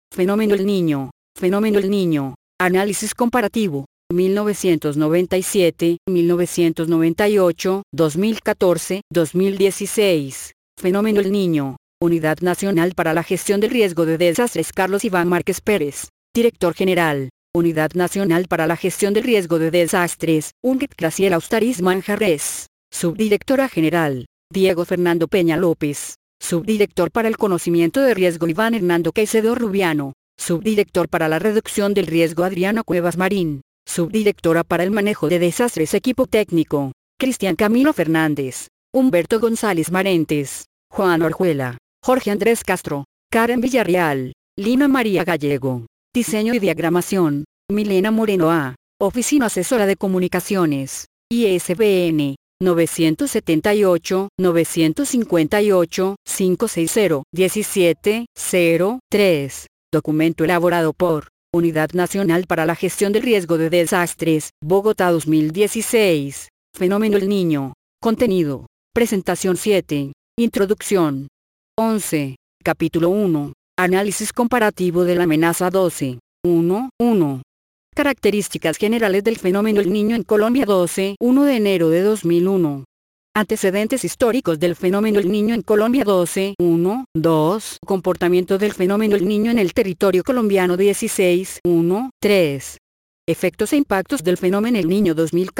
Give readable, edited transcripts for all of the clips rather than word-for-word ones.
Fenómeno El Niño. Fenómeno El Niño. Análisis comparativo. 1997, 1998, 2014, 2016. Fenómeno El Niño. Unidad Nacional para la Gestión del Riesgo de Desastres. Carlos Iván Márquez Pérez, Director General. Unidad Nacional para la Gestión del Riesgo de Desastres, UNGET. Graciela Ustariz Manjarres, Subdirectora General. Diego Fernando Peña López, Subdirector para el Conocimiento de Riesgo. Iván Hernando Caicedo Rubiano, Subdirector para la Reducción del Riesgo. Adriana Cuevas Marín, Subdirectora para el Manejo de Desastres. Equipo técnico: Cristian Camilo Fernández, Humberto González Marentes, Juan Orjuela, Jorge Andrés Castro, Karen Villarreal, Lina María Gallego. Diseño y diagramación: Milena Moreno A. Oficina Asesora de Comunicaciones, ISBN 978-958-560-17-03. Documento elaborado por Unidad Nacional para la Gestión del Riesgo de Desastres, Bogotá 2016. Fenómeno El Niño. Contenido. Presentación 7. Introducción. 11. Capítulo 1. Análisis comparativo de la amenaza. 12. 1. Características generales del fenómeno El Niño en Colombia. 12. 1 de enero de 2001. Antecedentes históricos del fenómeno El Niño en Colombia. 12. 2. Comportamiento del fenómeno El Niño en el territorio colombiano. 16. 3. Efectos e impactos del fenómeno El Niño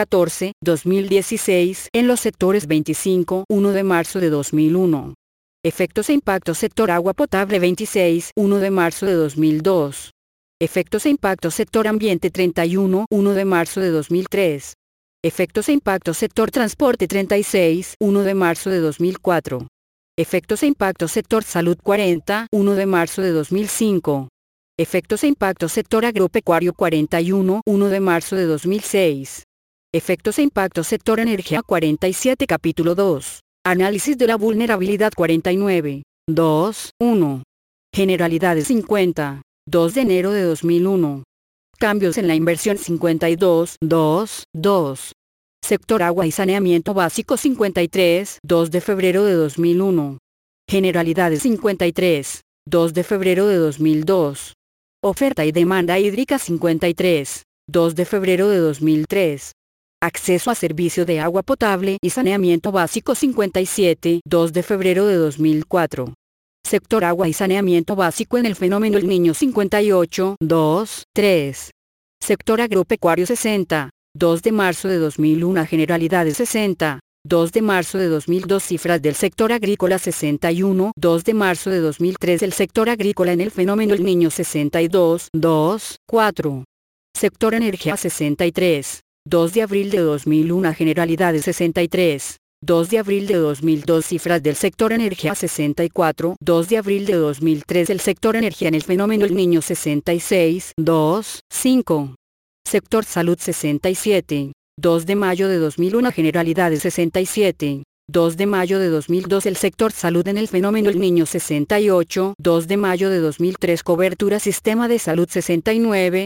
2014-2016 en los sectores. 25. 1 de marzo de 2001. Efectos e impactos sector agua potable. 26. 1 de marzo de 2002. Efectos e impactos sector ambiente. 31. 1 de marzo de 2003. Efectos e impactos sector transporte. 36. 1 de marzo de 2004. Efectos e impactos sector salud. 40. 1 de marzo de 2005. Efectos e impactos sector agropecuario. 41. 1 de marzo de 2006. Efectos e impactos sector energía. 47. Capítulo 2. Análisis de la vulnerabilidad. 49. 1. Generalidades. 50. 2 de enero de 2001. Cambios en la inversión. 52. 2. Sector agua y saneamiento básico. 53. 2 de febrero de 2001. Generalidades. 53. 2 de febrero de 2002. Oferta y demanda hídrica. 53. 2 de febrero de 2003. Acceso a servicio de agua potable y saneamiento básico. 57. 2 de febrero de 2004. Sector agua y saneamiento básico en el fenómeno El Niño. 58. 3. Sector agropecuario. 60. 2 de marzo de 2001. Generalidades. 60. 2 de marzo de 2002. Cifras del sector agrícola. 61. 2 de marzo de 2003. El sector agrícola en el fenómeno El Niño. 62. 4. Sector energía. 63. 2 de abril de 2001. Generalidades. 63. 2 de abril de 2002. Cifras del sector energía. 64. 2 de abril de 2003. El sector energía en el fenómeno El Niño. 66. 5. Sector salud. 67. 2 de mayo de 2001. Generalidades. 67. 2 de mayo de 2002. El sector salud en el fenómeno El Niño. 68. 2 de mayo de 2003. Cobertura sistema de salud. 69.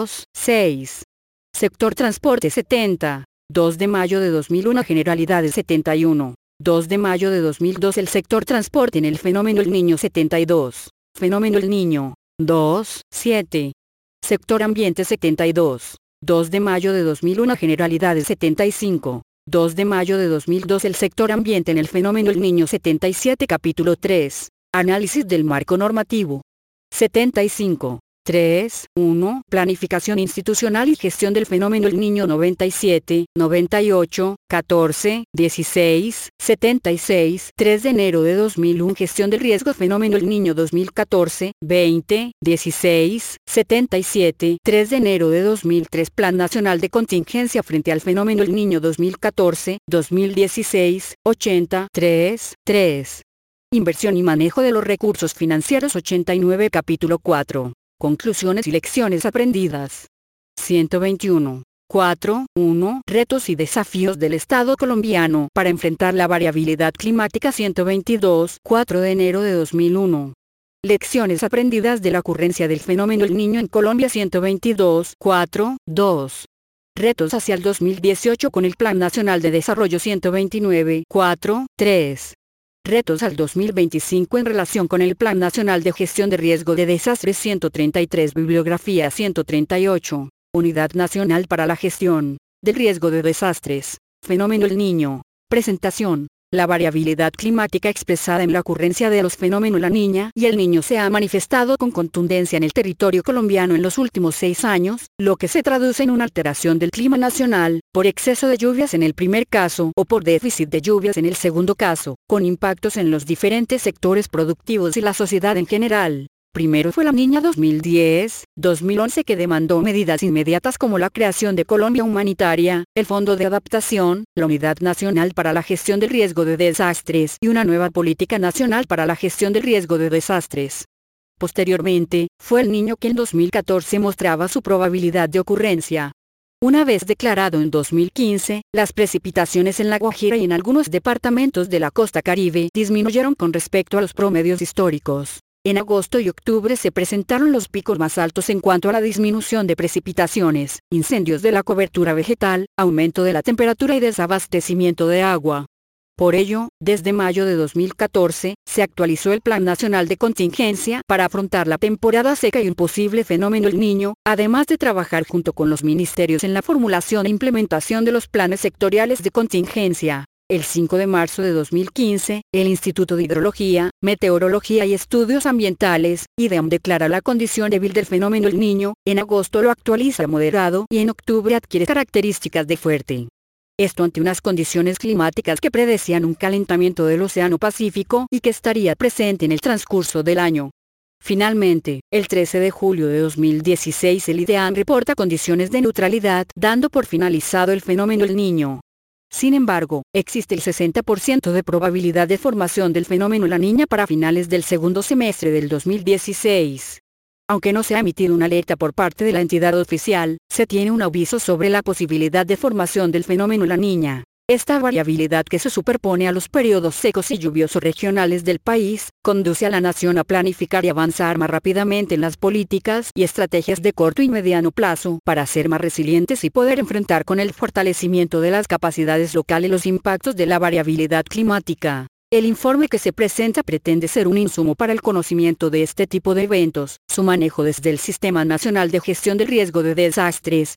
6. Sector transporte. 70. 2 de mayo de 2001. Generalidades. 71. 2 de mayo de 2002. El sector transporte en el fenómeno El Niño. 72. Fenómeno El Niño. 7. Sector ambiente. 72. 2 de mayo de 2001. Generalidades. 75. 2 de mayo de 2002. El sector ambiente en el fenómeno El Niño. 77. Capítulo 3. Análisis del marco normativo. 75. 1. Planificación institucional y gestión del fenómeno El Niño. 97, 98, 14, 16, 76. 3 de enero de 2001. Gestión del riesgo fenómeno El Niño. 2014, 20, 16, 77. 3 de enero de 2003. Plan Nacional de Contingencia frente al fenómeno El Niño. 2014, 2016, 80, 3. Inversión y manejo de los recursos financieros. 89. Capítulo 4. Conclusiones y lecciones aprendidas. 121. 1. Retos y desafíos del Estado colombiano para enfrentar la variabilidad climática. 122. 4 de enero de 2001. Lecciones aprendidas de la ocurrencia del fenómeno El Niño en Colombia. 122. 2. Retos hacia el 2018 con el Plan Nacional de Desarrollo. 129. 3. Retos al 2025 en relación con el Plan Nacional de Gestión de Riesgo de Desastres 133. Bibliografía 138. Unidad Nacional para la Gestión del Riesgo de Desastres. Fenómeno El Niño. Presentación. La variabilidad climática expresada en la ocurrencia de los fenómenos La Niña y El Niño se ha manifestado con contundencia en el territorio colombiano en los últimos 6 años, lo que se traduce en una alteración del clima nacional, por exceso de lluvias en el primer caso o por déficit de lluvias en el segundo caso, con impactos en los diferentes sectores productivos y la sociedad en general. Primero fue La Niña 2010-2011 que demandó medidas inmediatas como la creación de Colombia Humanitaria, el Fondo de Adaptación, la Unidad Nacional para la Gestión del Riesgo de Desastres y una nueva Política Nacional para la Gestión del Riesgo de Desastres. Posteriormente, fue El Niño que en 2014 mostraba su probabilidad de ocurrencia. Una vez declarado en 2015, las precipitaciones en La Guajira y en algunos departamentos de la costa Caribe disminuyeron con respecto a los promedios históricos. En agosto y octubre se presentaron los picos más altos en cuanto a la disminución de precipitaciones, incendios de la cobertura vegetal, aumento de la temperatura y desabastecimiento de agua. Por ello, desde mayo de 2014, se actualizó el Plan Nacional de Contingencia para afrontar la temporada seca y un posible fenómeno El Niño, además de trabajar junto con los ministerios en la formulación e implementación de los planes sectoriales de contingencia. El 5 de marzo de 2015, el Instituto de Hidrología, Meteorología y Estudios Ambientales, IDEAM, declara la condición débil del fenómeno El Niño, en agosto lo actualiza a moderado y en octubre adquiere características de fuerte. Esto ante unas condiciones climáticas que predecían un calentamiento del Océano Pacífico y que estaría presente en el transcurso del año. Finalmente, el 13 de julio de 2016 el IDEAM reporta condiciones de neutralidad, dando por finalizado el fenómeno El Niño. Sin embargo, existe el 60% de probabilidad de formación del fenómeno La Niña para finales del segundo semestre del 2016. Aunque no se ha emitido una alerta por parte de la entidad oficial, se tiene un aviso sobre la posibilidad de formación del fenómeno La Niña. Esta variabilidad que se superpone a los periodos secos y lluviosos regionales del país, conduce a la nación a planificar y avanzar más rápidamente en las políticas y estrategias de corto y mediano plazo para ser más resilientes y poder enfrentar con el fortalecimiento de las capacidades locales los impactos de la variabilidad climática. El informe que se presenta pretende ser un insumo para el conocimiento de este tipo de eventos, su manejo desde el Sistema Nacional de Gestión del Riesgo de Desastres,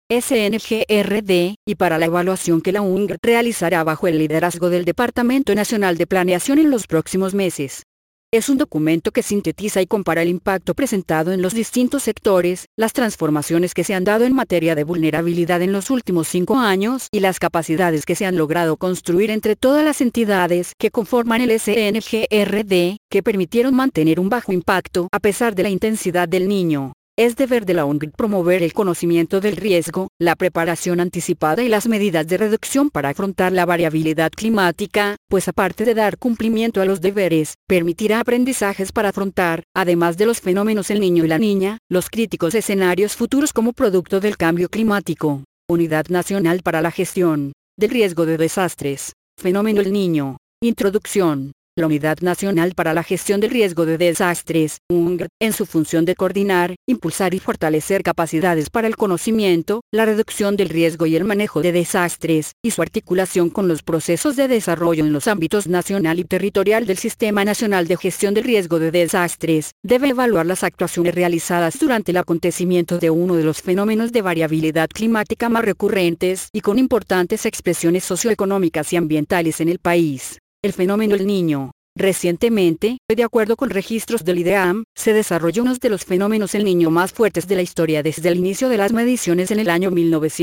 SNGRD, y para la evaluación que la UNGR realizará bajo el liderazgo del Departamento Nacional de Planeación en los próximos meses. Es un documento que sintetiza y compara el impacto presentado en los distintos sectores, las transformaciones que se han dado en materia de vulnerabilidad en los últimos 5 años y las capacidades que se han logrado construir entre todas las entidades que conforman el SNGRD, que permitieron mantener un bajo impacto a pesar de la intensidad del Niño. Es deber de la UNGR promover el conocimiento del riesgo, la preparación anticipada y las medidas de reducción para afrontar la variabilidad climática, pues aparte de dar cumplimiento a los deberes, permitirá aprendizajes para afrontar, además de los fenómenos El Niño y La Niña, los críticos escenarios futuros como producto del cambio climático. Unidad Nacional para la Gestión del Riesgo de Desastres. Fenómeno El Niño. Introducción. La Unidad Nacional para la Gestión del Riesgo de Desastres, UNGR, en su función de coordinar, impulsar y fortalecer capacidades para el conocimiento, la reducción del riesgo y el manejo de desastres, y su articulación con los procesos de desarrollo en los ámbitos nacional y territorial del Sistema Nacional de Gestión del Riesgo de Desastres, debe evaluar las actuaciones realizadas durante el acontecimiento de uno de los fenómenos de variabilidad climática más recurrentes y con importantes expresiones socioeconómicas y ambientales en el país. El fenómeno El Niño. Recientemente, de acuerdo con registros del IDEAM, se desarrolló uno de los fenómenos El Niño más fuertes de la historia desde el inicio de las mediciones en el año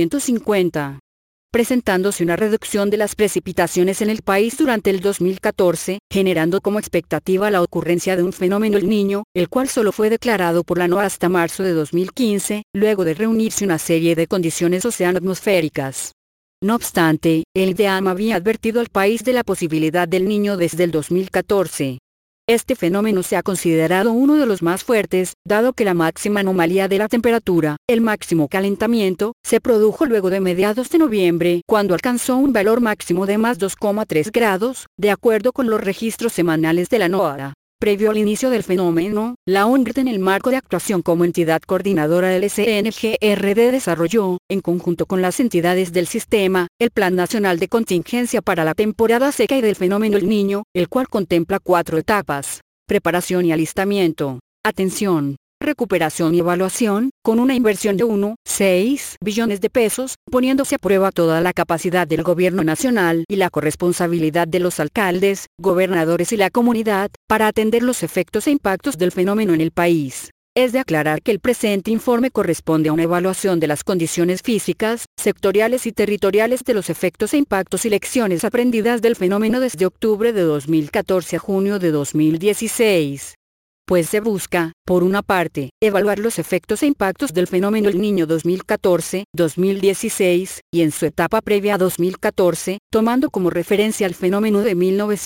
1950. Presentándose una reducción de las precipitaciones en el país durante el 2014, generando como expectativa la ocurrencia de un fenómeno El Niño, el cual solo fue declarado por la NOAA hasta marzo de 2015, luego de reunirse una serie de condiciones oceano-atmosféricas. No obstante, el IDEAM había advertido al país de la posibilidad del Niño desde el 2014. Este fenómeno se ha considerado uno de los más fuertes, dado que la máxima anomalía de la temperatura, el máximo calentamiento, se produjo luego de mediados de noviembre, cuando alcanzó un valor máximo de más 2,3 grados, de acuerdo con los registros semanales de la NOAA. Previo al inicio del fenómeno, la UNGRT, en el marco de actuación como entidad coordinadora del SNGRD, desarrolló, en conjunto con las entidades del sistema, el Plan Nacional de Contingencia para la temporada seca y del fenómeno El Niño, el cual contempla 4 etapas: preparación y alistamiento, atención, recuperación y evaluación, con una inversión de 1,6 billones de pesos, poniéndose a prueba toda la capacidad del gobierno nacional y la corresponsabilidad de los alcaldes, gobernadores y la comunidad, para atender los efectos e impactos del fenómeno en el país. Es de aclarar que el presente informe corresponde a una evaluación de las condiciones físicas, sectoriales y territoriales de los efectos e impactos y lecciones aprendidas del fenómeno desde octubre de 2014 a junio de 2016. Pues se busca, por una parte, evaluar los efectos e impactos del fenómeno El Niño 2014-2016, y en su etapa previa a 2014, tomando como referencia el fenómeno de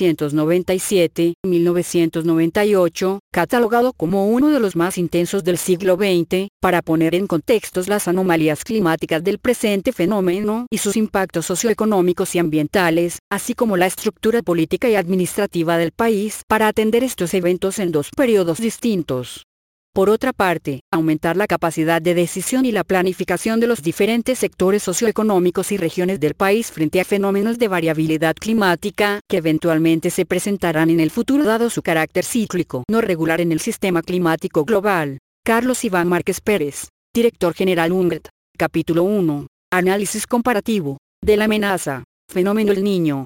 1997-1998, catalogado como uno de los más intensos del siglo XX, para poner en contextos las anomalías climáticas del presente fenómeno y sus impactos socioeconómicos y ambientales, así como la estructura política y administrativa del país para atender estos eventos en 2 periodos distintos. Por otra parte, aumentar la capacidad de decisión y la planificación de los diferentes sectores socioeconómicos y regiones del país frente a fenómenos de variabilidad climática que eventualmente se presentarán en el futuro dado su carácter cíclico no regular en el sistema climático global. Carlos Iván Márquez Pérez, Director General UNGRT. Capítulo 1. Análisis comparativo de la amenaza. Fenómeno El Niño.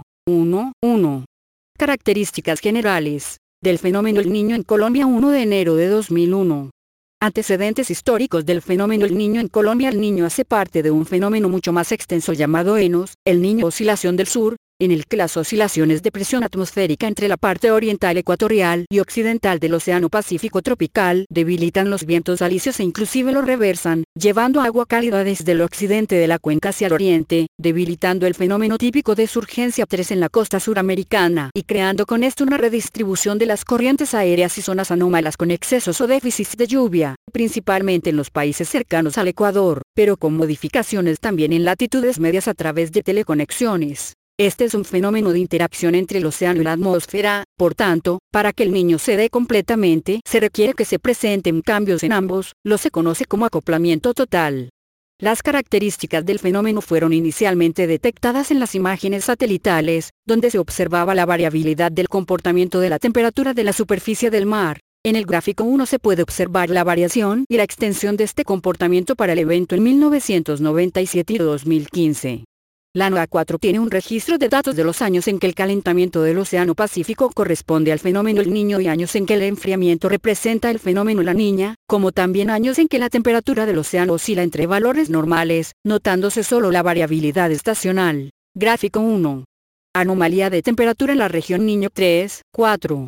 1. Características generales del fenómeno El Niño en Colombia. 1 de enero de 2001. Antecedentes históricos del fenómeno El Niño en Colombia. El Niño hace parte de un fenómeno mucho más extenso llamado ENOS, El Niño Oscilación del Sur, en el que las oscilaciones de presión atmosférica entre la parte oriental ecuatorial y occidental del Océano Pacífico tropical debilitan los vientos alisios e inclusive los reversan, llevando agua cálida desde el occidente de la cuenca hacia el oriente, debilitando el fenómeno típico de surgencia 3 en la costa suramericana y creando con esto una redistribución de las corrientes aéreas y zonas anómalas con excesos o déficits de lluvia, principalmente en los países cercanos al Ecuador, pero con modificaciones también en latitudes medias a través de teleconexiones. Este es un fenómeno de interacción entre el océano y la atmósfera, por tanto, para que el Niño se dé completamente, se requiere que se presenten cambios en ambos, lo se conoce como acoplamiento total. Las características del fenómeno fueron inicialmente detectadas en las imágenes satelitales, donde se observaba la variabilidad del comportamiento de la temperatura de la superficie del mar. En el gráfico 1 se puede observar la variación y la extensión de este comportamiento para el evento en 1997 y 2015. La NOAA 4 tiene un registro de datos de los años en que el calentamiento del Océano Pacífico corresponde al fenómeno El Niño y años en que el enfriamiento representa el fenómeno La Niña, como también años en que la temperatura del océano oscila entre valores normales, notándose solo la variabilidad estacional. Gráfico 1. Anomalía de temperatura en la región Niño 3, 4.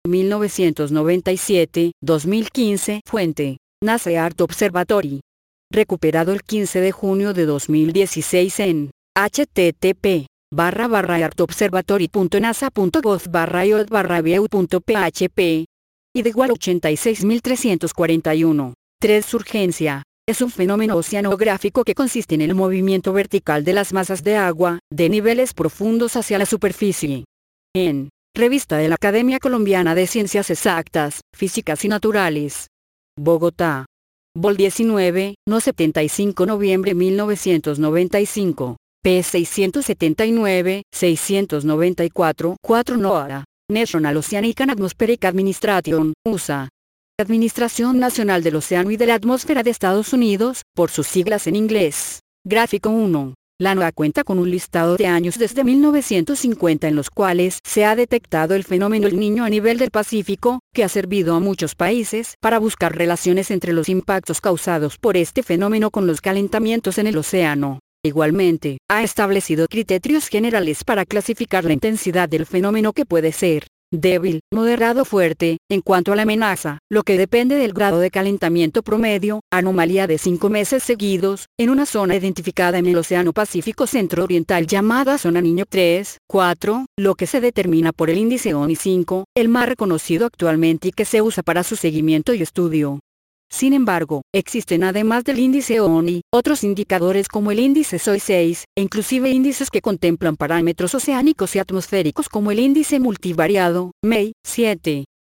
1997-2015. Fuente: NASA Earth Observatory. Recuperado el 15 de junio de 2016 en http://artobservatory.nasa.gov/iot/view.php. id igual 86.341. 3. Surgencia. Es un fenómeno oceanográfico que consiste en el movimiento vertical de las masas de agua, de niveles profundos hacia la superficie. En Revista de la Academia Colombiana de Ciencias Exactas, Físicas y Naturales. Bogotá. Vol 19, no 75 noviembre 1995. P 679, 694, 4 NOAA. National Oceanic and Atmospheric Administration, USA. Administración Nacional del Océano y de la Atmósfera de Estados Unidos, por sus siglas en inglés. Gráfico 1. La NOAA cuenta con un listado de años desde 1950 en los cuales se ha detectado el fenómeno El Niño a nivel del Pacífico, que ha servido a muchos países para buscar relaciones entre los impactos causados por este fenómeno con los calentamientos en el océano. Igualmente, ha establecido criterios generales para clasificar la intensidad del fenómeno, que puede ser débil, moderado o fuerte, en cuanto a la amenaza, lo que depende del grado de calentamiento promedio, anomalía de 5 meses seguidos, en una zona identificada en el Océano Pacífico Centro-Oriental llamada Zona Niño 3, 4, lo que se determina por el índice ONI 5, el más reconocido actualmente y que se usa para su seguimiento y estudio. Sin embargo, existen además del índice ONI, otros indicadores como el índice SOI 6, e inclusive índices que contemplan parámetros oceánicos y atmosféricos como el índice multivariado, MEI, 7.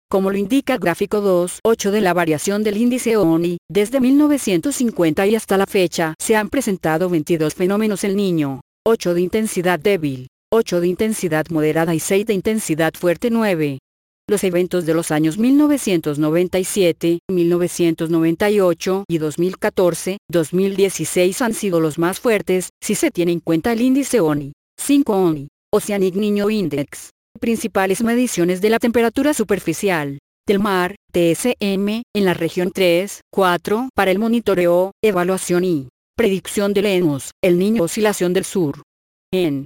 como lo indica el gráfico 2.8 de la variación del índice ONI. Desde 1950 y hasta la fecha se han presentado 22 fenómenos El Niño, 8 de intensidad débil, 8 de intensidad moderada y 6 de intensidad fuerte. 9. Los eventos de los años 1997, 1998 y 2014-2016 han sido los más fuertes, si se tiene en cuenta el índice ONI. 5. ONI, Oceanic Niño Index. Principales mediciones de la temperatura superficial del mar, TSM, en la región 3, 4, para el monitoreo, evaluación y predicción del ENOS, el Niño Oscilación del Sur. En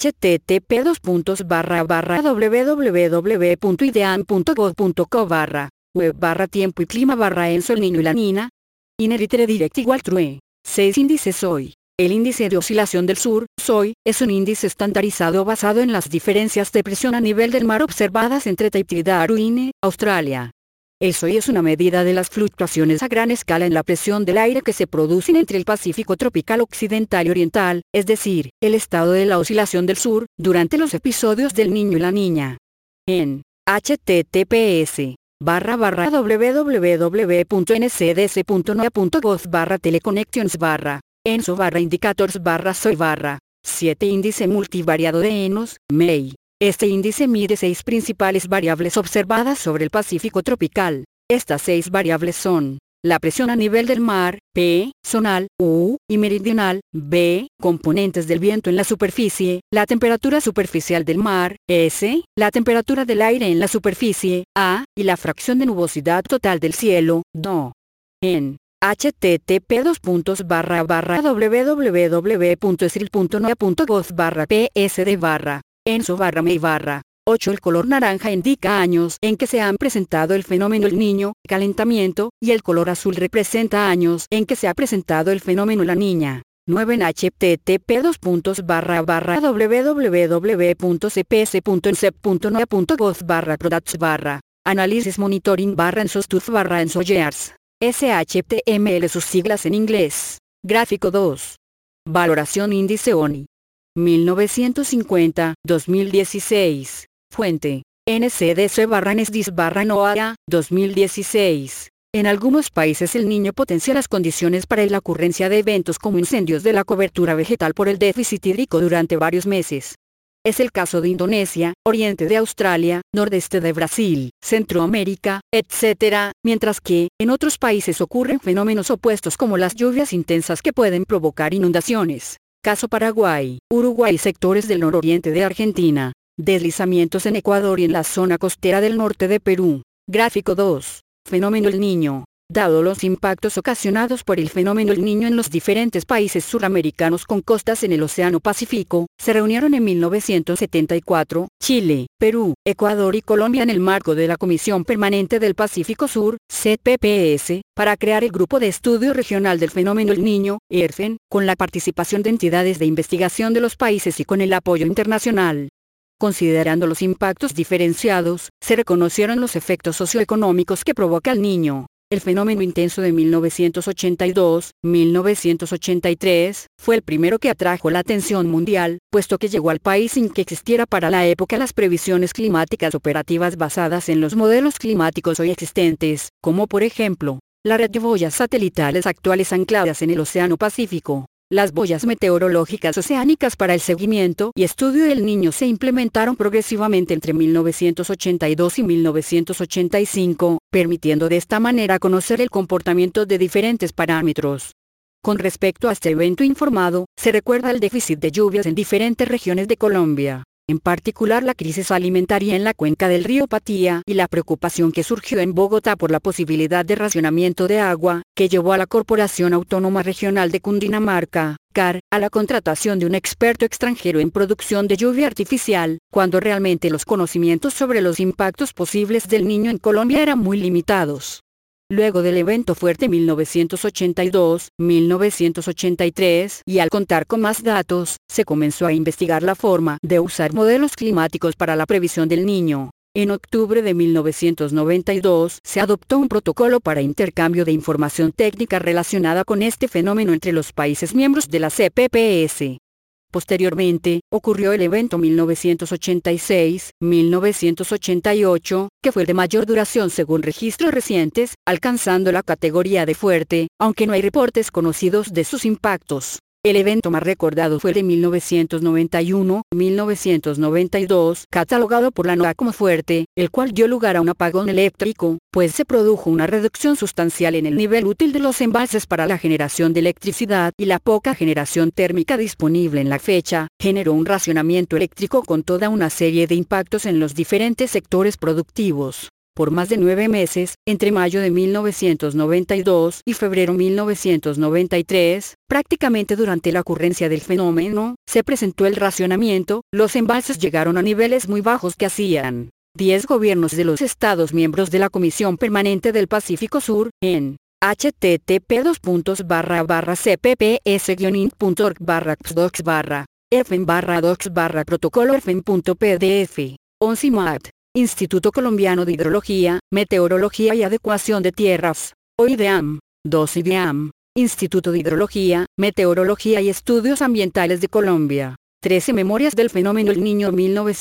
http://www.idean.gov.co/web/tiempo y clima/ENSO El Niño y la Niña. Inherited Direct igual True. 6. Índice SOI. El índice de oscilación del sur, SOI, es un índice estandarizado basado en las diferencias de presión a nivel del mar observadas entre Tahití y Darwin, Australia. El SOI es una medida de las fluctuaciones a gran escala en la presión del aire que se producen entre el Pacífico tropical occidental y oriental, es decir, el estado de la oscilación del sur, durante los episodios del Niño y la Niña. En https://www.ncdc.noea.gov/teleconnections/ENSO/indicators/SOI/. 7. Índice multivariado de ENOS, MEI. Este índice mide 6 principales variables observadas sobre el Pacífico tropical. Estas 6 variables son: la presión a nivel del mar, P, zonal, U, y meridional, B, componentes del viento en la superficie, la temperatura superficial del mar, S, la temperatura del aire en la superficie, A, y la fracción de nubosidad total del cielo, DO. En http://www.esril.noea.gov/psd/. ENSO/MEI/. 8. El color naranja indica años en que se han presentado el fenómeno El Niño, calentamiento, y el color azul representa años en que se ha presentado el fenómeno La Niña. 9. En http://www.cps.ensep.noea.gov/products/. Análisis monitoring/ENSOSTUF/ENSOYEARS. SHTML sus siglas en inglés. Gráfico 2. Valoración índice ONI. 1950-2016. Fuente: NCDC/NSDIS/NOAA, 2016. En algunos países el niño potencia las condiciones para la ocurrencia de eventos como incendios de la cobertura vegetal por el déficit hídrico durante varios meses. Es el caso de Indonesia, oriente de Australia, nordeste de Brasil, Centroamérica, etc., mientras que, en otros países ocurren fenómenos opuestos como las lluvias intensas que pueden provocar inundaciones. Caso Paraguay, Uruguay y sectores del nororiente de Argentina. Deslizamientos en Ecuador y en la zona costera del norte de Perú. Gráfico 2. Fenómeno El Niño. Dado los impactos ocasionados por el fenómeno El Niño en los diferentes países suramericanos con costas en el Océano Pacífico, se reunieron en 1974, Chile, Perú, Ecuador y Colombia en el marco de la Comisión Permanente del Pacífico Sur, CPPS, para crear el Grupo de Estudio Regional del Fenómeno El Niño, ERFEN, con la participación de entidades de investigación de los países y con el apoyo internacional. Considerando los impactos diferenciados, se reconocieron los efectos socioeconómicos que provoca el niño. El fenómeno intenso de 1982-1983 fue el primero que atrajo la atención mundial, puesto que llegó al país sin que existiera para la época las previsiones climáticas operativas basadas en los modelos climáticos hoy existentes, como por ejemplo, la red de boyas satelitales actuales ancladas en el Océano Pacífico. Las boyas meteorológicas oceánicas para el seguimiento y estudio del niño se implementaron progresivamente entre 1982 y 1985, permitiendo de esta manera conocer el comportamiento de diferentes parámetros. Con respecto a este evento informado, se recuerda el déficit de lluvias en diferentes regiones de Colombia, en particular la crisis alimentaria en la cuenca del río Patía y la preocupación que surgió en Bogotá por la posibilidad de racionamiento de agua, que llevó a la Corporación Autónoma Regional de Cundinamarca, CAR, a la contratación de un experto extranjero en producción de lluvia artificial, cuando realmente los conocimientos sobre los impactos posibles del niño en Colombia eran muy limitados. Luego del evento fuerte 1982-1983, y al contar con más datos, se comenzó a investigar la forma de usar modelos climáticos para la previsión del niño. En octubre de 1992, se adoptó un protocolo para intercambio de información técnica relacionada con este fenómeno entre los países miembros de la CPPS. Posteriormente, ocurrió el evento 1986-1988, que fue el de mayor duración según registros recientes, alcanzando la categoría de fuerte, aunque no hay reportes conocidos de sus impactos. El evento más recordado fue el de 1991-1992, catalogado por la NOAA como fuerte, el cual dio lugar a un apagón eléctrico, pues se produjo una reducción sustancial en el nivel útil de los embalses para la generación de electricidad y la poca generación térmica disponible en la fecha, generó un racionamiento eléctrico con toda una serie de impactos en los diferentes sectores productivos. Por más de 9 meses, entre mayo de 1992 y febrero 1993, prácticamente durante la ocurrencia del fenómeno, se presentó el racionamiento, los embalses llegaron a niveles muy bajos que hacían 10 gobiernos de los Estados miembros de la Comisión Permanente del Pacífico Sur, en http://cpps-inc.org/psdocs/erfen/docs/protocolo erfen.pdf. ONCIMAD. Instituto Colombiano de Hidrología, Meteorología y Adecuación de Tierras, OIDEAM, 2 IDEAM, Instituto de Hidrología, Meteorología y Estudios Ambientales de Colombia. 13 Memorias del Fenómeno El Niño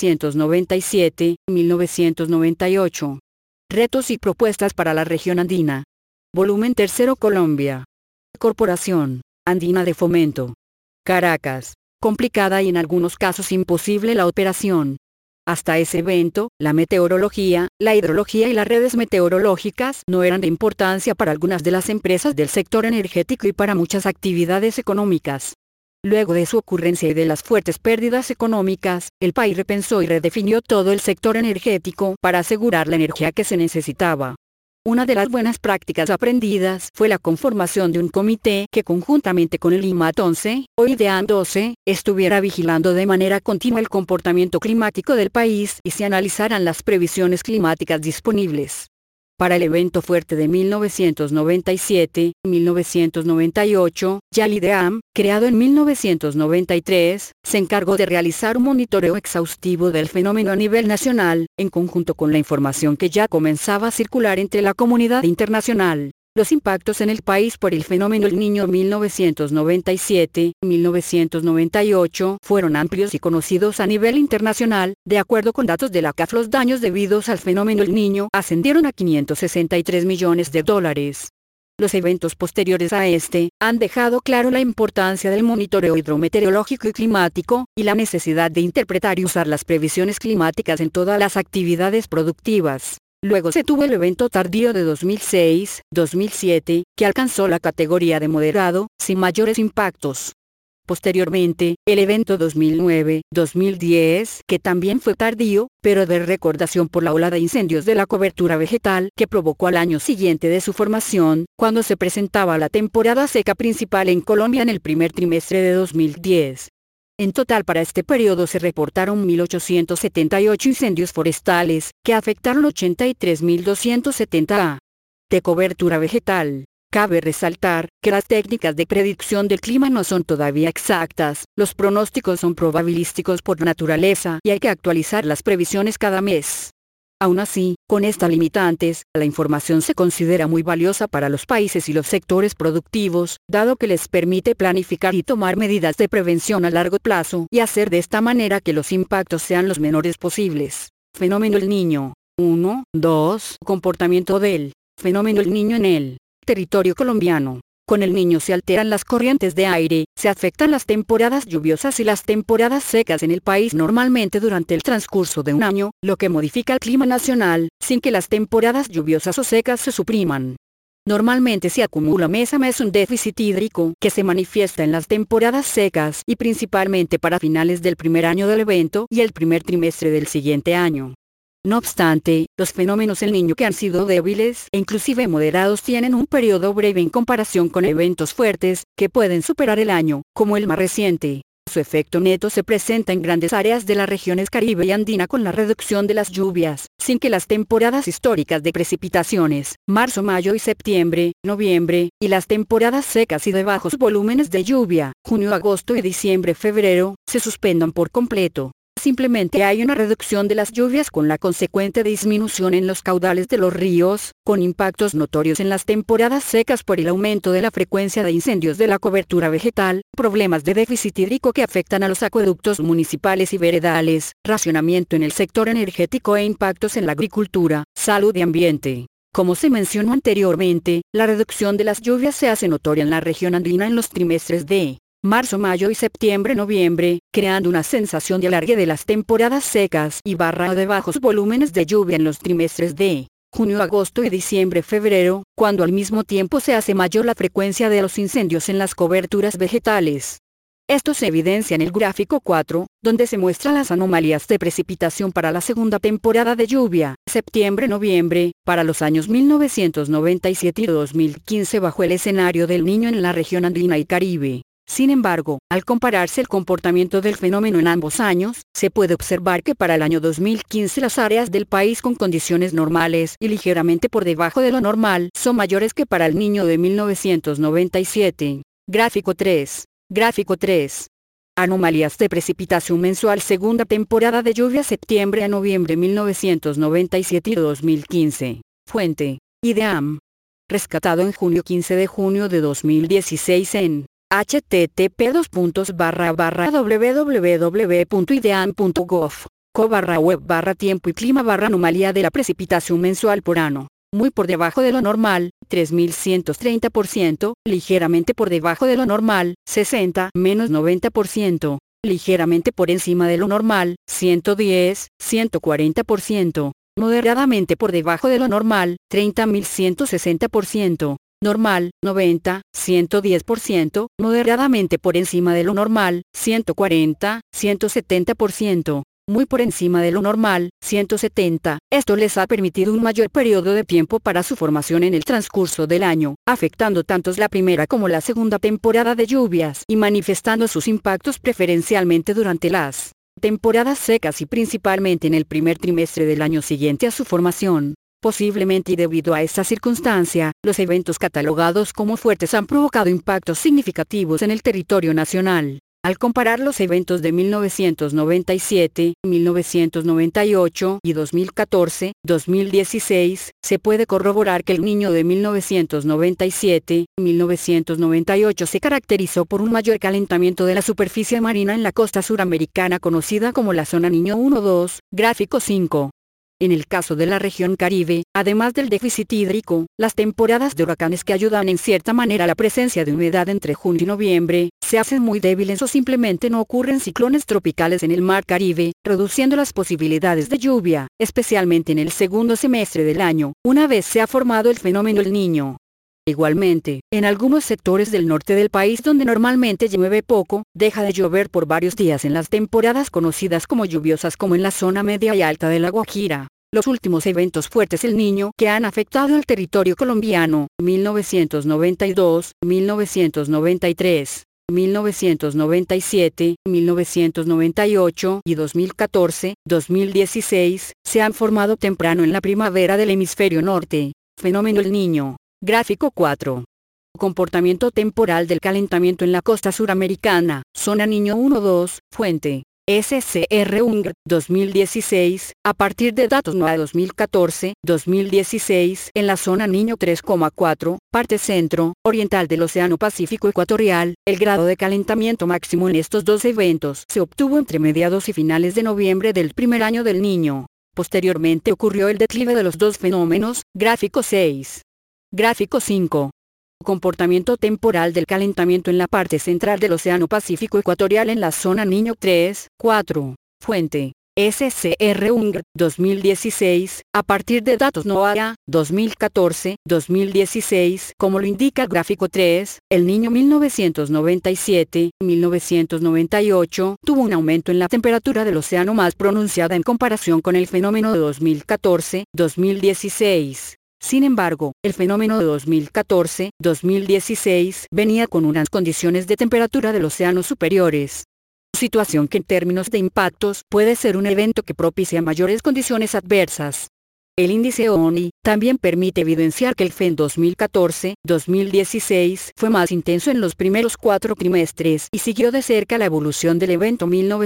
1997-1998. Retos y propuestas para la región andina. Volumen 3 Colombia. Corporación Andina de Fomento. Caracas. Complicada y en algunos casos imposible la operación. Hasta ese evento, la meteorología, la hidrología y las redes meteorológicas no eran de importancia para algunas de las empresas del sector energético y para muchas actividades económicas. Luego de su ocurrencia y de las fuertes pérdidas económicas, el país repensó y redefinió todo el sector energético para asegurar la energía que se necesitaba. Una de las buenas prácticas aprendidas fue la conformación de un comité que conjuntamente con el IMAT 11, o IDEAM 12, estuviera vigilando de manera continua el comportamiento climático del país y se analizaran las previsiones climáticas disponibles. Para el evento fuerte de 1997-1998, ya el IDEAM, creado en 1993, se encargó de realizar un monitoreo exhaustivo del fenómeno a nivel nacional, en conjunto con la información que ya comenzaba a circular entre la comunidad internacional. Los impactos en el país por el fenómeno El Niño 1997-1998 fueron amplios y conocidos a nivel internacional. De acuerdo con datos de la CAF, los daños debidos al fenómeno El Niño ascendieron a $563 millones. Los eventos posteriores a este han dejado claro la importancia del monitoreo hidrometeorológico y climático, y la necesidad de interpretar y usar las previsiones climáticas en todas las actividades productivas. Luego se tuvo el evento tardío de 2006-2007, que alcanzó la categoría de moderado, sin mayores impactos. Posteriormente, el evento 2009-2010, que también fue tardío, pero de recordación por la ola de incendios de la cobertura vegetal que provocó al año siguiente de su formación, cuando se presentaba la temporada seca principal en Colombia en el primer trimestre de 2010. En total para este periodo se reportaron 1.878 incendios forestales, que afectaron 83.270 ha. de cobertura vegetal. Cabe resaltar que las técnicas de predicción del clima no son todavía exactas, los pronósticos son probabilísticos por naturaleza y hay que actualizar las previsiones cada mes. Aún así, con estas limitantes, la información se considera muy valiosa para los países y los sectores productivos, dado que les permite planificar y tomar medidas de prevención a largo plazo y hacer de esta manera que los impactos sean los menores posibles. Fenómeno El Niño. 1, 2. Comportamiento del fenómeno El Niño en el territorio colombiano. Con El Niño se alteran las corrientes de aire, se afectan las temporadas lluviosas y las temporadas secas en el país normalmente durante el transcurso de un año, lo que modifica el clima nacional, sin que las temporadas lluviosas o secas se supriman. Normalmente se acumula mes a mes un déficit hídrico que se manifiesta en las temporadas secas y principalmente para finales del primer año del evento y el primer trimestre del siguiente año. No obstante, los fenómenos El Niño que han sido débiles e inclusive moderados tienen un periodo breve en comparación con eventos fuertes, que pueden superar el año, como el más reciente. Su efecto neto se presenta en grandes áreas de las regiones Caribe y Andina con la reducción de las lluvias, sin que las temporadas históricas de precipitaciones, marzo, mayo y septiembre, noviembre, y las temporadas secas y de bajos volúmenes de lluvia, junio, agosto y diciembre, febrero, se suspendan por completo. Simplemente hay una reducción de las lluvias con la consecuente disminución en los caudales de los ríos, con impactos notorios en las temporadas secas por el aumento de la frecuencia de incendios de la cobertura vegetal, problemas de déficit hídrico que afectan a los acueductos municipales y veredales, racionamiento en el sector energético e impactos en la agricultura, salud y ambiente. Como se mencionó anteriormente, la reducción de las lluvias se hace notoria en la región andina en los trimestres de marzo, mayo y septiembre-noviembre, creando una sensación de alargue de las temporadas secas y de bajos volúmenes de lluvia en los trimestres de junio, agosto y diciembre-febrero, cuando al mismo tiempo se hace mayor la frecuencia de los incendios en las coberturas vegetales. Esto se evidencia en el gráfico 4, donde se muestran las anomalías de precipitación para la segunda temporada de lluvia, septiembre-noviembre, para los años 1997 y 2015 bajo el escenario del Niño en la región andina y Caribe. Sin embargo, al compararse el comportamiento del fenómeno en ambos años, se puede observar que para el año 2015 las áreas del país con condiciones normales y ligeramente por debajo de lo normal son mayores que para el Niño de 1997. Gráfico 3. Gráfico 3. Anomalías de precipitación mensual segunda temporada de lluvia septiembre a noviembre 1997 y 2015. Fuente: IDEAM. Rescatado en junio 15 de junio de 2016 en http://www.ideam.gov.co/web/tiempo y clima/anomalía de la precipitación mensual por ano. Muy por debajo de lo normal, 3130%, ligeramente por debajo de lo normal, 60-90%, ligeramente por encima de lo normal, 110-140%, moderadamente por debajo de lo normal, 30.160%. Normal, 90-110%, moderadamente por encima de lo normal, 140-170%, muy por encima de lo normal, 170. Esto les ha permitido un mayor periodo de tiempo para su formación en el transcurso del año, afectando tanto la primera como la segunda temporada de lluvias y manifestando sus impactos preferencialmente durante las temporadas secas y principalmente en el primer trimestre del año siguiente a su formación. Posiblemente y debido a esta circunstancia, los eventos catalogados como fuertes han provocado impactos significativos en el territorio nacional. Al comparar los eventos de 1997, 1998 y 2014, 2016, se puede corroborar que el Niño de 1997, 1998 se caracterizó por un mayor calentamiento de la superficie marina en la costa suramericana conocida como la zona Niño 1-2, gráfico 5. En el caso de la región Caribe, además del déficit hídrico, las temporadas de huracanes que ayudan en cierta manera a la presencia de humedad entre junio y noviembre, se hacen muy débiles o simplemente no ocurren ciclones tropicales en el mar Caribe, reduciendo las posibilidades de lluvia, especialmente en el segundo semestre del año, una vez se ha formado el fenómeno El Niño. Igualmente, en algunos sectores del norte del país donde normalmente llueve poco, deja de llover por varios días en las temporadas conocidas como lluviosas como en la zona media y alta de La Guajira. Los últimos eventos fuertes El Niño que han afectado al territorio colombiano, 1992, 1993, 1997, 1998 y 2014, 2016, se han formado temprano en la primavera del hemisferio norte. Fenómeno El Niño. Gráfico 4. Comportamiento temporal del calentamiento en la costa suramericana, zona Niño 1-2, fuente: SCR UNGR, 2016, a partir de datos NOAA 2014, 2016, en la zona Niño 3,4, parte centro, oriental del Océano Pacífico Ecuatorial, el grado de calentamiento máximo en estos dos eventos se obtuvo entre mediados y finales de noviembre del primer año del Niño. Posteriormente ocurrió el declive de los dos fenómenos, gráfico 6. Gráfico 5. Comportamiento temporal del calentamiento en la parte central del Océano Pacífico Ecuatorial en la zona Niño 3,4. Fuente: SCR UNGR, 2016, a partir de datos NOAA, 2014, 2016, como lo indica el gráfico 3, el Niño 1997, 1998, tuvo un aumento en la temperatura del océano más pronunciada en comparación con el fenómeno de 2014, 2016. Sin embargo, el fenómeno de 2014-2016 venía con unas condiciones de temperatura del océano superiores. Situación que en términos de impactos puede ser un evento que propicia mayores condiciones adversas. El índice ONI también permite evidenciar que el FEN 2014-2016 fue más intenso en los primeros 4 trimestres y siguió de cerca la evolución del evento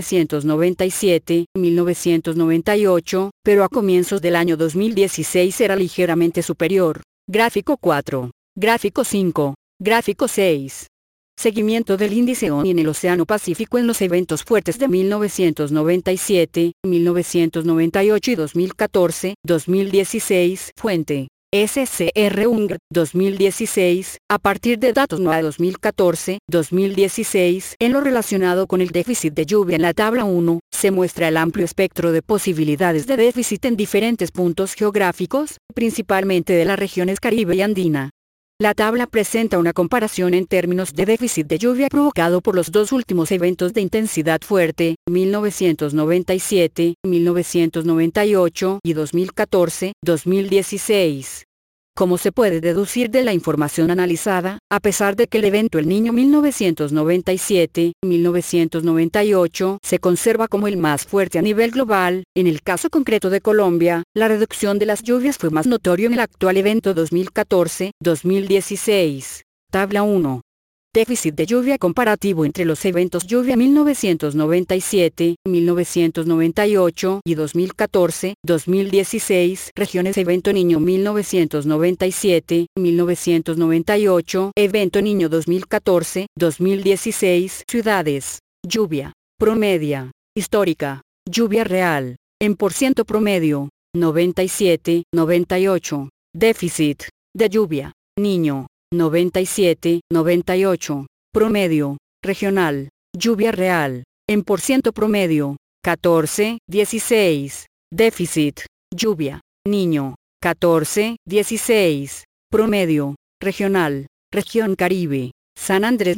1997-1998, pero a comienzos del año 2016 era ligeramente superior. Gráfico 4. Gráfico 5. Gráfico 6. Seguimiento del índice ONI en el Océano Pacífico en los eventos fuertes de 1997, 1998 y 2014-2016. Fuente: SCR UNGR 2016. A partir de datos NOAA 2014-2016, en lo relacionado con el déficit de lluvia en la tabla 1, se muestra el amplio espectro de posibilidades de déficit en diferentes puntos geográficos, principalmente de las regiones Caribe y Andina. La tabla presenta una comparación en términos de déficit de lluvia provocado por los 2 últimos eventos de intensidad fuerte, 1997, 1998 y 2014-2016. Como se puede deducir de la información analizada, a pesar de que el evento El Niño 1997-1998 se conserva como el más fuerte a nivel global, en el caso concreto de Colombia, la reducción de las lluvias fue más notorio en el actual evento 2014-2016. Tabla 1. Déficit de lluvia comparativo entre los eventos lluvia 1997, 1998 y 2014-2016. Regiones evento Niño 1997, 1998. Evento Niño 2014-2016. Ciudades. Lluvia promedia. Histórica. Lluvia real. En % promedio. 97, 98. Déficit de lluvia. Niño. 97, 98. Promedio. Regional. Lluvia real. En % promedio. 14, 16. Déficit. Lluvia. Niño. 14, 16. Promedio. Regional. Región Caribe. San Andrés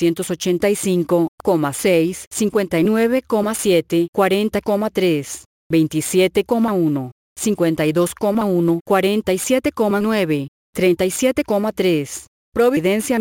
1985,6, 59,7, 40,3, 27,1, 52,1, 47,9. 37,3. Providencia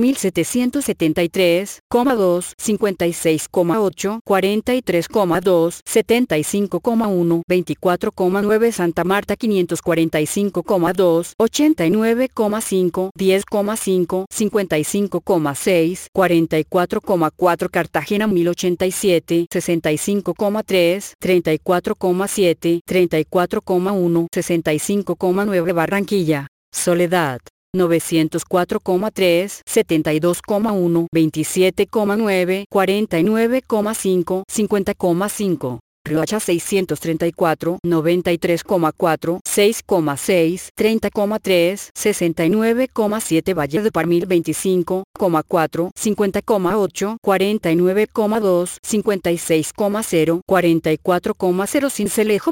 1773,2, 56,8, 43,2, 75,1, 24,9. Santa Marta 545,2, 89,5, 10,5, 55,6, 44,4. Cartagena 1087, 65,3, 34,7, 34,1, 65,9. Barranquilla. Soledad. 904,3, 72,1, 27,9, 49,5, 50,5. Riohacha 634, 93,4, 6,6, 30,3, 69,7. Valle de Par 1025,4, 50,8, 49,2, 56,0, 44,0. Sincelejo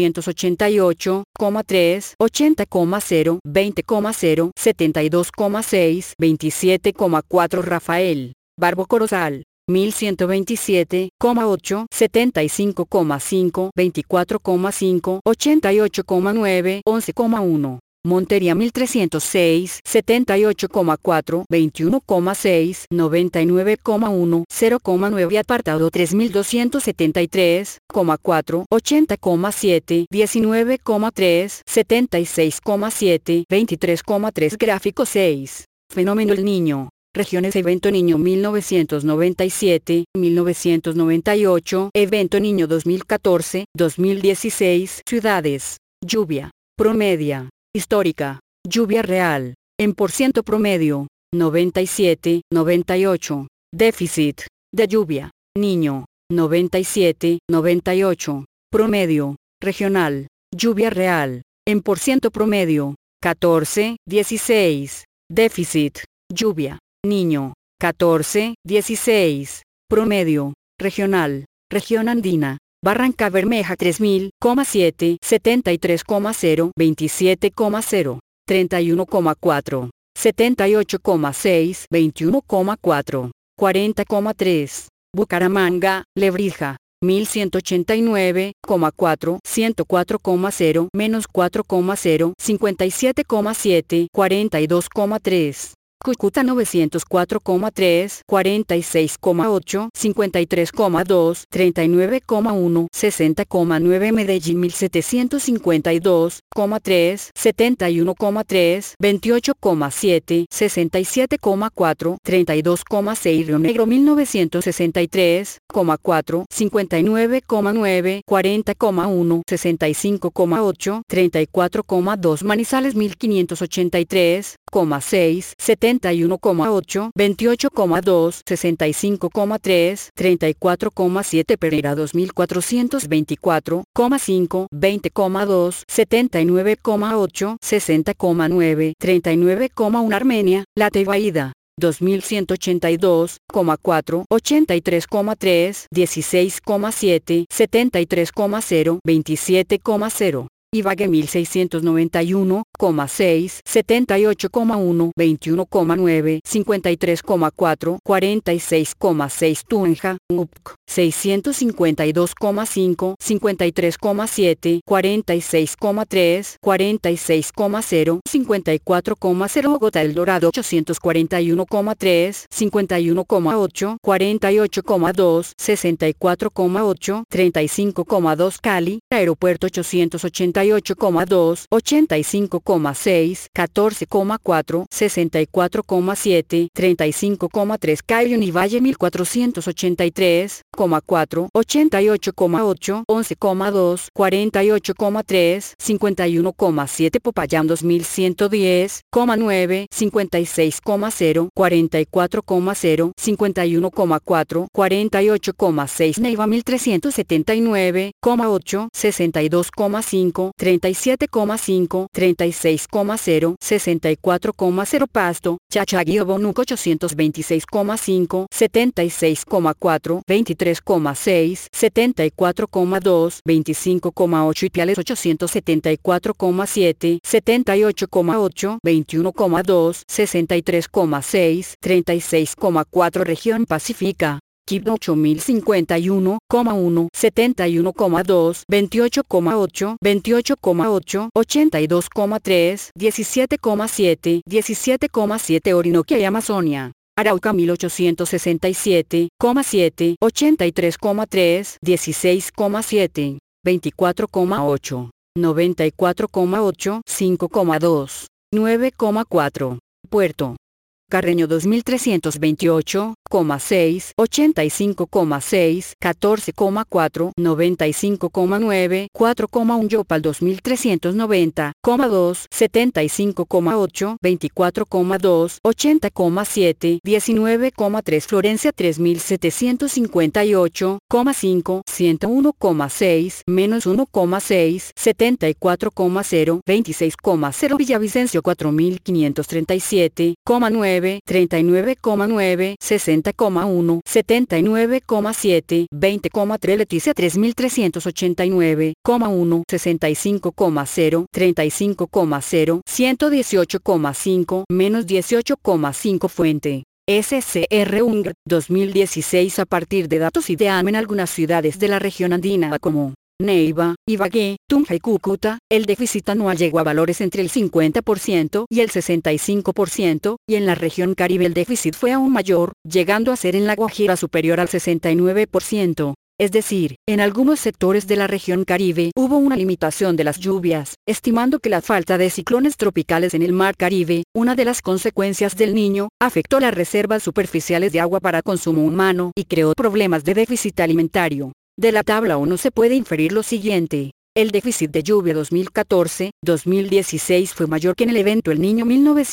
1288,3, 80,0, 20,0, 72,6, 27,4. Rafael Barbo Corozal 1127,8, 75,5, 24,5, 88,9, 11,1. Montería 1306, 78,4, 21,6, 99,1, 0,9. Apartado 3273,4, 80,7, 19,3, 76,7, 23,3. Gráfico 6. Fenómeno El Niño. Regiones evento Niño 1997, 1998, evento Niño 2014, 2016. Ciudades. Lluvia promedia. Histórica. Lluvia real. En % promedio. 97, 98. Déficit de lluvia. Niño. 97, 98. Promedio. Regional. Lluvia real. En % promedio. 14, 16. Déficit. Lluvia. Niño. 14, 16. Promedio. Regional. Región Andina. Barranca Bermeja 3000,7, 73,0, 27,0, 31,4, 78,6, 21,4, 40,3. Bucaramanga, Lebrija. 1189,4, 104,0, -4,0, 57,7, 42,3. Cúcuta 904,3, 46,8, 53,2, 39,1, 60,9 Medellín 1752,3, 71,3, 28,7, 67,4, 32,6 Río Negro 1963,4, 59,9, 40,1, 65,8, 34,2 Manizales 1583,6, 71,8, 28,2, 65,3, 34,7 Pereira 2424,5, 20,2, 79,8, 60,9, 39,1 Armenia, La Tebaida 2182,4, 83,3, 16,7, 73,0, 27,0. Ibagué 1691,6, 78,1, 21,9, 53,4, 46,6 Tunja, UPC 652,5, 53,7, 46,3, 46,0, 54,0 Bogotá El Dorado 841,3, 51,8, 48,2, 64,8, 35,2 Cali, Aeropuerto 888,2, 85,6, 14,4, 64,7, 35,3 Cayo Univalle 1483,4, 88,8, 11,2, 48,3, 51,7 Popayán 2110,9, 56,0, 44,0, 51,4, 48,6 Neiva 1379,8, 62,5, 37,5, 36,0, 64,0 Pasto, Chachaguío Bonuco 826,5, 76,4, 23,6, 74,2, 25,8 Ipiales 874,7, 78,8, 21,2, 63,6, 36,4 Región Pacífica. Quibdó 8051,1, 71,2, 28,8, 28,8, 82,3, 17,7, 17,7 Orinoquia y Amazonia. Arauca 1867,7, 83,3, 16,7, 24,8, 94,8, 5,2, 9,4. Puerto Carreño 2328,6, 85,6, 14,4, 95,9, 4,1 Yopal 2390,2, 75,8, 24,2, 80,7, 19,3 Florencia 3758,5, 101,6, menos 1,6, 74,0, 26,0 Villavicencio 4537,9, 39,9, 60,1, 79,7, 20,3 Leticia 3389,1, 65,0, 35,0, 118,5, menos 18,5 Fuente. SCR UNGR 2016 a partir de datos IDEAM en algunas ciudades de la región andina como Neiva, Ibagué, Tunja y Cúcuta, el déficit anual llegó a valores entre el 50% y el 65%, y en la región Caribe el déficit fue aún mayor, llegando a ser en La Guajira superior al 69%. Es decir, en algunos sectores de la región Caribe hubo una limitación de las lluvias, estimando que la falta de ciclones tropicales en el mar Caribe, una de las consecuencias del Niño, afectó las reservas superficiales de agua para consumo humano y creó problemas de déficit alimentario. De la tabla 1 se puede inferir lo siguiente. El déficit de lluvia 2014-2016 fue mayor que en el evento El Niño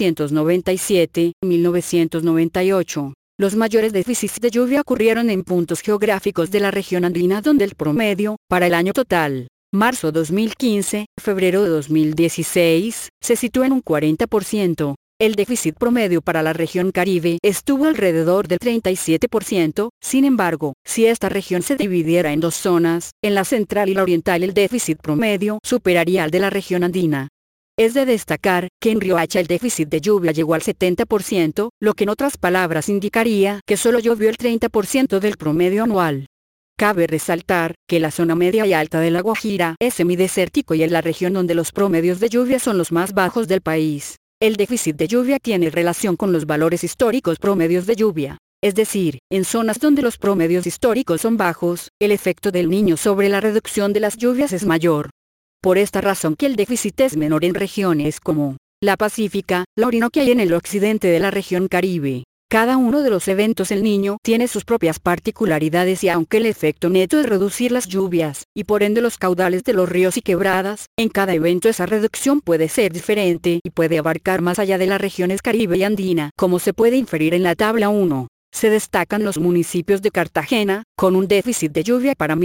1997-1998. Los mayores déficits de lluvia ocurrieron en puntos geográficos de la región andina donde el promedio, para el año total, marzo 2015, febrero de 2016, se situó en un 40%. El déficit promedio para la región Caribe estuvo alrededor del 37%, sin embargo, si esta región se dividiera en dos zonas, en la central y la oriental el déficit promedio superaría al de la región andina. Es de destacar que en Riohacha el déficit de lluvia llegó al 70%, lo que en otras palabras indicaría que solo llovió el 30% del promedio anual. Cabe resaltar que la zona media y alta de La Guajira es semidesértico y es la región donde los promedios de lluvia son los más bajos del país. El déficit de lluvia tiene relación con los valores históricos promedios de lluvia. Es decir, en zonas donde los promedios históricos son bajos, el efecto del Niño sobre la reducción de las lluvias es mayor. Por esta razón que el déficit es menor en regiones como la Pacífica, la Orinoquia y en el occidente de la región Caribe. Cada uno de los eventos El Niño tiene sus propias particularidades y aunque el efecto neto es reducir las lluvias, y por ende los caudales de los ríos y quebradas, en cada evento esa reducción puede ser diferente y puede abarcar más allá de las regiones Caribe y Andina, como se puede inferir en la tabla 1. Se destacan los municipios de Cartagena, con un déficit de lluvia para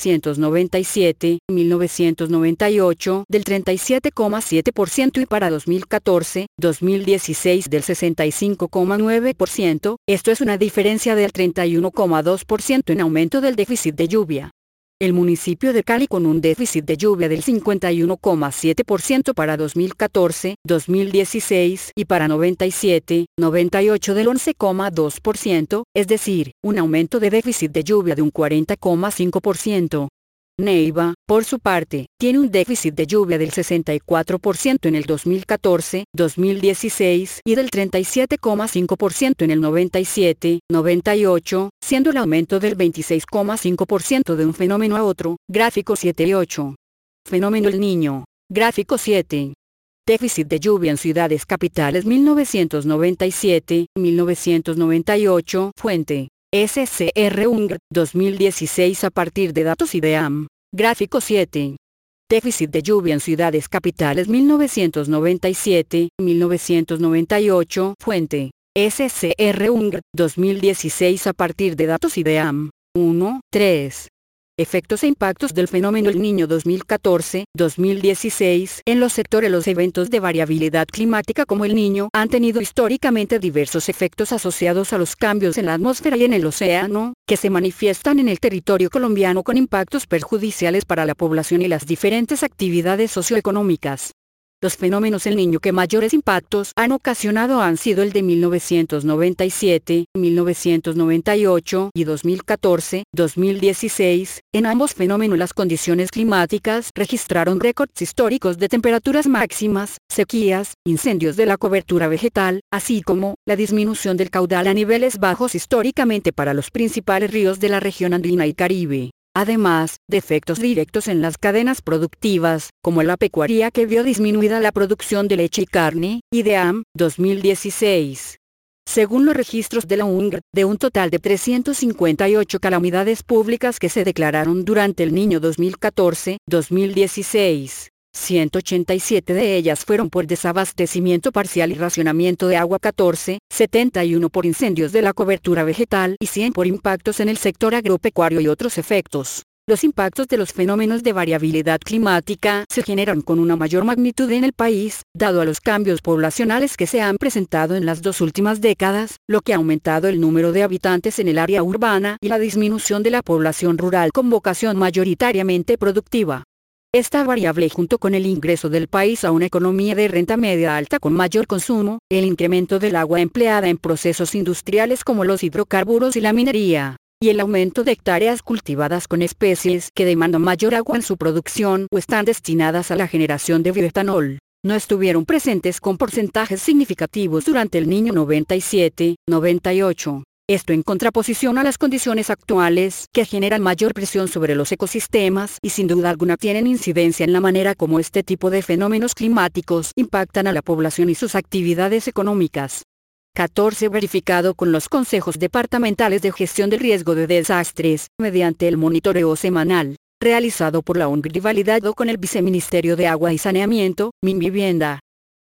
1997, 1998 del 37,7% y para 2014, 2016 del 65,9%, esto es una diferencia del 31,2% en aumento del déficit de lluvia. El municipio de Cali con un déficit de lluvia del 51,7% para 2014, 2016 y para 97, 98 del 11,2%, es decir, un aumento de déficit de lluvia de un 40,5%. Neiva, por su parte, tiene un déficit de lluvia del 64% en el 2014, 2016 y del 37,5% en el 97, 98, siendo el aumento del 26,5% de un fenómeno a otro. Gráfico 7 y 8. Fenómeno El Niño. Gráfico 7. Déficit de lluvia en ciudades capitales 1997, 1998. Fuente: SCR UNGR, 2016 a partir de datos IDEAM. Gráfico 7. Déficit de lluvia en ciudades capitales 1997, 1998. Fuente: SCR UNGR, 2016 a partir de datos IDEAM. 1, 3. Efectos e impactos del fenómeno El Niño 2014-2016 en los sectores. Los eventos de variabilidad climática como El Niño han tenido históricamente diversos efectos asociados a los cambios en la atmósfera y en el océano, que se manifiestan en el territorio colombiano con impactos perjudiciales para la población y las diferentes actividades socioeconómicas. Los fenómenos El Niño que mayores impactos han ocasionado han sido el de 1997, 1998 y 2014, 2016. En ambos fenómenos las condiciones climáticas registraron récords históricos de temperaturas máximas, sequías, incendios de la cobertura vegetal, así como la disminución del caudal a niveles bajos históricamente para los principales ríos de la región andina y Caribe. Además, de efectos directos en las cadenas productivas, como la pecuaria que vio disminuida la producción de leche y carne. IDEAM, 2016. Según los registros de la UNGR, de un total de 358 calamidades públicas que se declararon durante El Niño 2014-2016, 187 de ellas fueron por desabastecimiento parcial y racionamiento de agua, 14, 71 por incendios de la cobertura vegetal y 100 por impactos en el sector agropecuario y otros efectos. Los impactos de los fenómenos de variabilidad climática se generan con una mayor magnitud en el país, dado a los cambios poblacionales que se han presentado en las 2 últimas décadas, lo que ha aumentado el número de habitantes en el área urbana y la disminución de la población rural con vocación mayoritariamente productiva. Esta variable, junto con el ingreso del país a una economía de renta media alta con mayor consumo, el incremento del agua empleada en procesos industriales como los hidrocarburos y la minería, y el aumento de hectáreas cultivadas con especies que demandan mayor agua en su producción o están destinadas a la generación de bioetanol, no estuvieron presentes con porcentajes significativos durante El Niño 97-98. Esto en contraposición a las condiciones actuales, que generan mayor presión sobre los ecosistemas y sin duda alguna tienen incidencia en la manera como este tipo de fenómenos climáticos impactan a la población y sus actividades económicas. 14. Verificado con los consejos departamentales de gestión del riesgo de desastres, mediante el monitoreo semanal, realizado por la UNGR y validado con el Viceministerio de Agua y Saneamiento, Minvivienda,